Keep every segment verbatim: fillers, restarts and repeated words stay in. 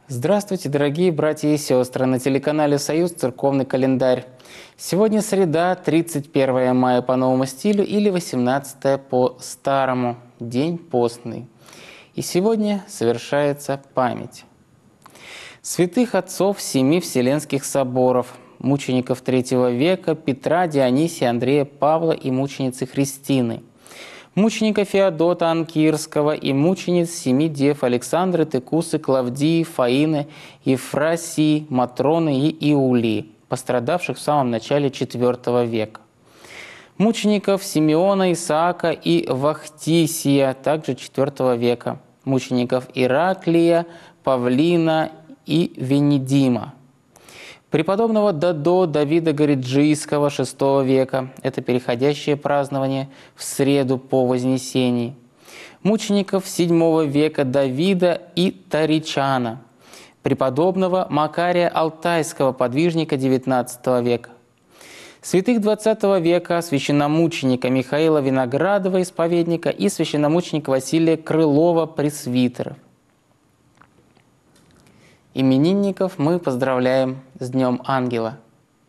Здравствуйте, дорогие братья и сестры! На телеканале «Союз» церковный календарь. Сегодня среда, тридцать первое мая по новому стилю или восемнадцатое по старому, день постный. И сегодня совершается память святых отцов семи Вселенских соборов, мучеников третьего века Петра, Дионисия, Андрея, Павла и мученицы Христины, мученика Феодота Анкирского и мучениц семи дев Александры, Текусы, Клавдии, Фаины, Ефрасии, Матроны и Иулии, пострадавших в самом начале четвёртого века. Мучеников Симеона, Исаака и Вахтисия, также четвёртого века. Мучеников Ираклия, Павлина и Венедима. Преподобного Дадо Давида Гориджийского шестого века, это переходящее празднование в среду по Вознесении. Мучеников седьмого века Давида и Таричана. Преподобного Макария Алтайского, подвижника девятнадцатого века. Святых двадцатого века священномученика Михаила Виноградова, исповедника, и священномученика Василия Крылова, пресвитеров. Именинников мы поздравляем с Днем Ангела.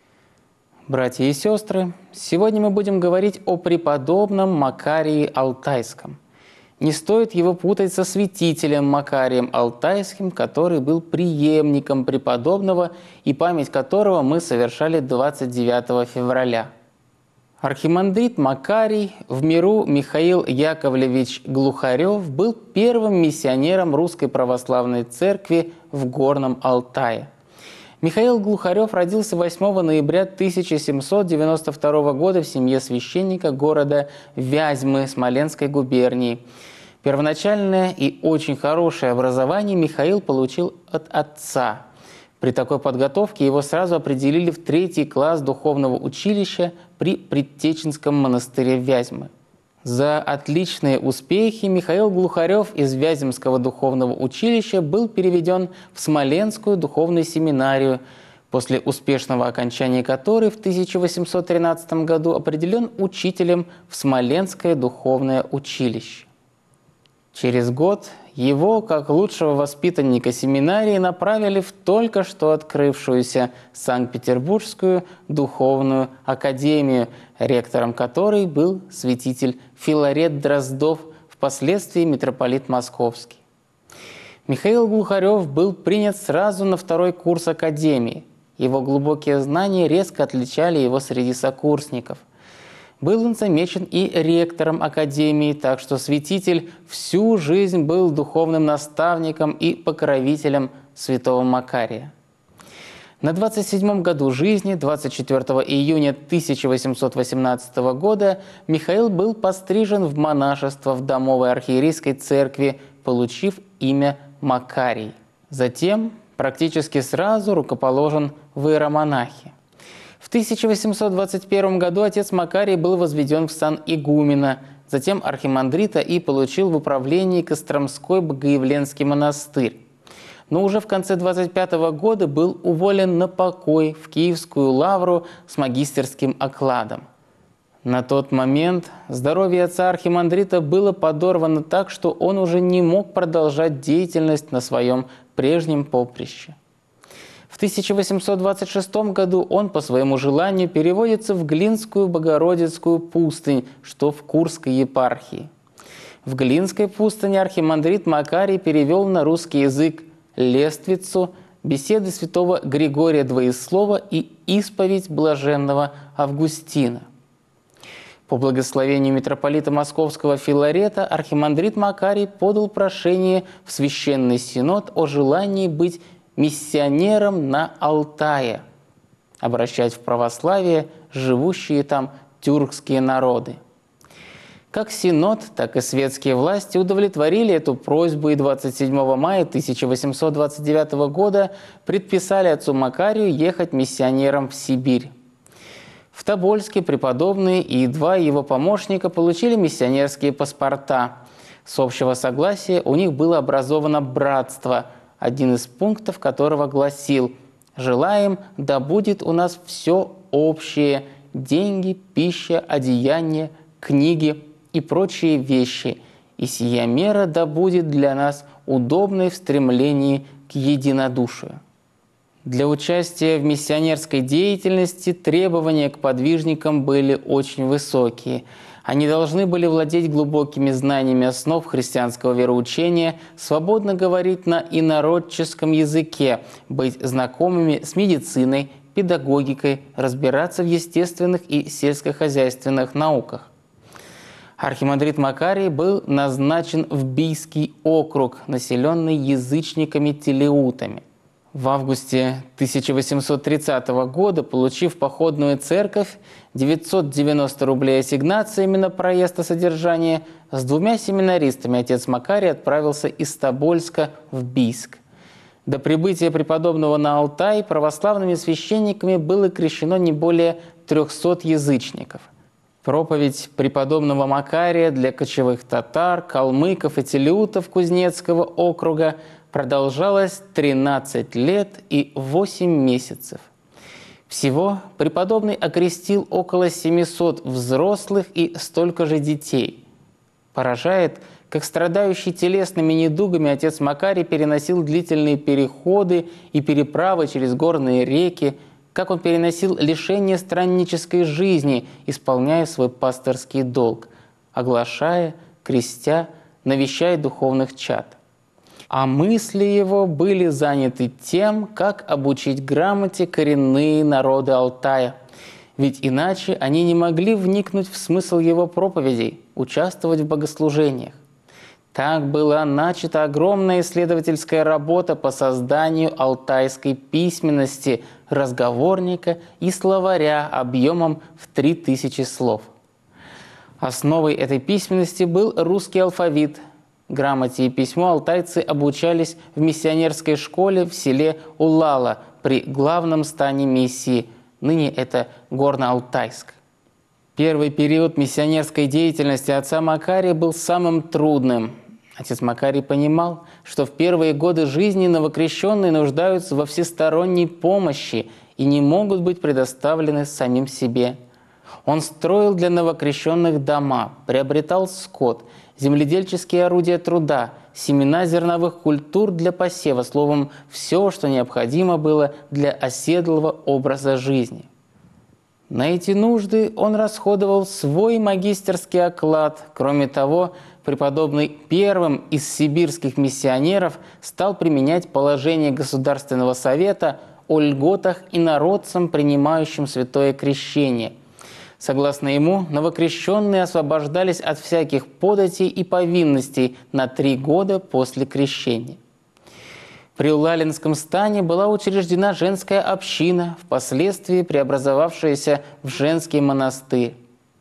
Братья и сестры, сегодня мы будем говорить о преподобном Макарии Алтайском. Не стоит его путать со святителем Макарием Алтайским, который был преемником преподобного и память которого мы совершали двадцать девятого февраля. Архимандрит Макарий, в миру Михаил Яковлевич Глухарев, был первым миссионером Русской Православной Церкви в Горном Алтае. Михаил Глухарев родился восьмого ноября тысяча семьсот девяносто второго года в семье священника города Вязьмы Смоленской губернии. Первоначальное и очень хорошее образование Михаил получил от отца. При такой подготовке его сразу определили в третий класс духовного училища при Предтеченском монастыре Вязьмы. За отличные успехи Михаил Глухарев из Вяземского духовного училища был переведен в Смоленскую духовную семинарию, после успешного окончания которой в тысяча восемьсот тринадцатом году определен учителем в Смоленское духовное училище. Через год его, как лучшего воспитанника семинарии, направили в только что открывшуюся Санкт-Петербургскую духовную академию, ректором которой был святитель Филарет Дроздов, впоследствии митрополит Московский. Михаил Глухарев был принят сразу на второй курс академии. Его глубокие знания резко отличали его среди сокурсников. Был он замечен и ректором академии, так что святитель всю жизнь был духовным наставником и покровителем святого Макария. На двадцать седьмом году жизни, двадцать четвёртого июня тысяча восемьсот восемнадцатого года, Михаил был пострижен в монашество в Домовой архиерейской церкви, получив имя Макарий. Затем практически сразу рукоположен в иеромонахи. В тысяча восемьсот двадцать первом году отец Макарий был возведен в сан игумена, затем архимандрита, и получил в управлении Костромской Богоявленский монастырь. Но уже в конце двадцать пятого года был уволен на покой в Киевскую лавру с магистерским окладом. На тот момент здоровье отца архимандрита было подорвано так, что он уже не мог продолжать деятельность на своем прежнем поприще. В тысяча восемьсот двадцать шестом году он по своему желанию переводится в Глинскую Богородицкую пустынь, что в Курской епархии. В Глинской пустыне архимандрит Макарий перевел на русский язык лествицу, беседы святого Григория Двоеслова и исповедь блаженного Августина. По благословению митрополита Московского Филарета архимандрит Макарий подал прошение в Священный Синод о желании быть миссионером на Алтае, обращать в православие живущие там тюркские народы. Как Синод, так и светские власти удовлетворили эту просьбу и двадцать седьмого мая тысяча восемьсот двадцать девятого года предписали отцу Макарию ехать миссионером в Сибирь. В Тобольске преподобный и два его помощника получили миссионерские паспорта. С общего согласия у них было образовано братство, один из пунктов которого гласил: «Желаем, да будет у нас все общее – деньги, пища, одеяние, книги и прочие вещи, и сия мера да будет для нас удобной в стремлении к единодушию. Для участия в миссионерской деятельности требования к подвижникам были очень высокие. Они должны были владеть глубокими знаниями основ христианского вероучения, свободно говорить на инородческом языке, быть знакомыми с медициной, педагогикой, разбираться в естественных и сельскохозяйственных науках. Архимандрит Макарий был назначен в Бийский округ, населенный язычниками-телеутами. В августе тысяча восемьсот тридцатого года, получив походную церковь, девятьсот девяносто рублей ассигнациями на проезд и содержание, с двумя семинаристами отец Макарий отправился из Тобольска в Бийск. До прибытия преподобного на Алтай православными священниками было крещено не более трехсот язычников. Проповедь преподобного Макария для кочевых татар, калмыков и телеутов Кузнецкого округа продолжалась тринадцать лет и восемь месяцев. Всего преподобный окрестил около семисот взрослых и столько же детей. Поражает, как страдающий телесными недугами отец Макарий переносил длительные переходы и переправы через горные реки, как он переносил лишение страннической жизни, исполняя свой пасторский долг, оглашая, крестя, навещая духовных чад. А мысли его были заняты тем, как обучить грамоте коренные народы Алтая. Ведь иначе они не могли вникнуть в смысл его проповедей, участвовать в богослужениях. Так была начата огромная исследовательская работа по созданию алтайской письменности, разговорника и словаря объемом в три тысячи слов. Основой этой письменности был русский алфавит. Грамоте и письму алтайцы обучались в миссионерской школе в селе Улала при главном стане миссии, ныне это Горно-Алтайск. Первый период миссионерской деятельности отца Макария был самым трудным. Отец Макарий понимал, что в первые годы жизни новокрещенные нуждаются во всесторонней помощи и не могут быть предоставлены самим себе. Он строил для новокрещенных дома, приобретал скот, земледельческие орудия труда, семена зерновых культур для посева, словом, все, что необходимо было для оседлого образа жизни. На эти нужды он расходовал свой магистерский оклад. Кроме того, преподобный первым из сибирских миссионеров стал применять положение Государственного совета о льготах инородцам, принимающим святое крещение. Согласно ему, новокрещенные освобождались от всяких податей и повинностей на три года после крещения. При Улалинском стане была учреждена женская община, впоследствии преобразовавшаяся в женский монастырь.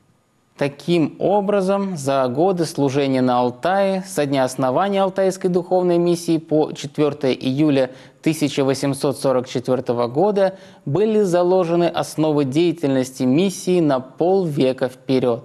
Таким образом, за годы служения на Алтае, со дня основания Алтайской духовной миссии по четвёртое июля тысяча восемьсот сорок четвёртого года были заложены основы деятельности миссии на полвека вперед.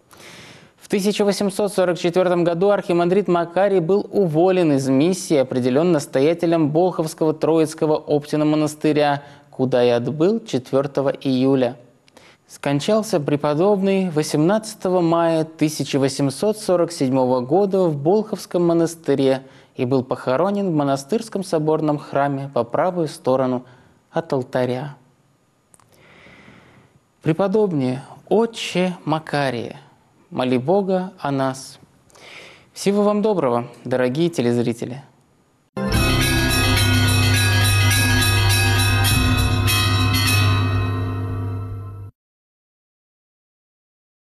В тысяча восемьсот сорок четвёртом году архимандрит Макарий был уволен из миссии, определен настоятелем Болховского Троицкого Оптина монастыря, куда и отбыл четвёртого июля. Скончался преподобный восемнадцатого мая тысяча восемьсот сорок седьмого года в Болховском монастыре и был похоронен в монастырском соборном храме по правую сторону от алтаря. Преподобные, отче Макария, моли Бога о нас. Всего вам доброго, дорогие телезрители!